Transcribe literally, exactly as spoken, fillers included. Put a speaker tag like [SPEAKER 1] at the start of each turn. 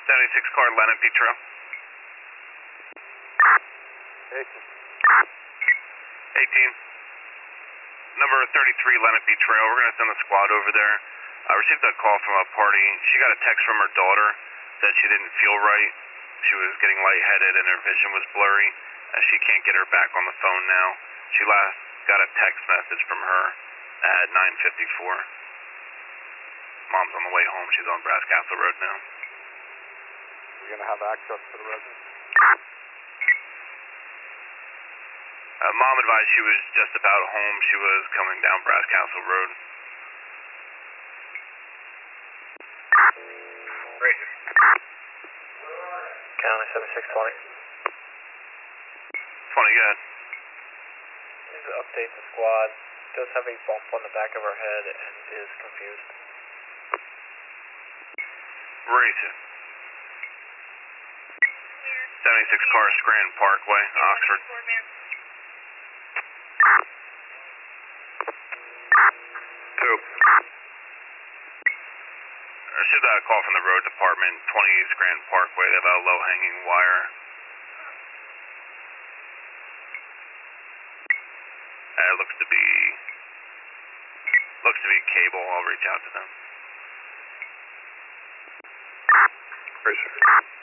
[SPEAKER 1] seventy-six car, Lennon Petro. eighteen. Number thirty-three, Lennon Petro. We're going to send a squad over there. I received a call from a party. She got a text from her daughter that she didn't feel right. She was getting lightheaded and her vision was blurry. Uh, she can't get her back on the phone now. She last got a text message from her at nine fifty-four. Mom's on the way home. She's on Brass Castle Road now.
[SPEAKER 2] You're going to have access to the residence?
[SPEAKER 1] Uh, Mom advised she was just about home. She was coming down Brass Castle Road.
[SPEAKER 3] Ranger. County seventy-six twenty.
[SPEAKER 1] twenty, go ahead.
[SPEAKER 3] Need to update the squad. Does have a bump on the back of her head and is confused.
[SPEAKER 1] Racing. seventy-six car, Scranton Parkway, Oxford.
[SPEAKER 2] Two.
[SPEAKER 1] I received a call from the road department, twenty Scranton Parkway. They have a low-hanging wire. Uh, it looks to be, looks to be cable. I'll reach out to them.
[SPEAKER 2] Racer.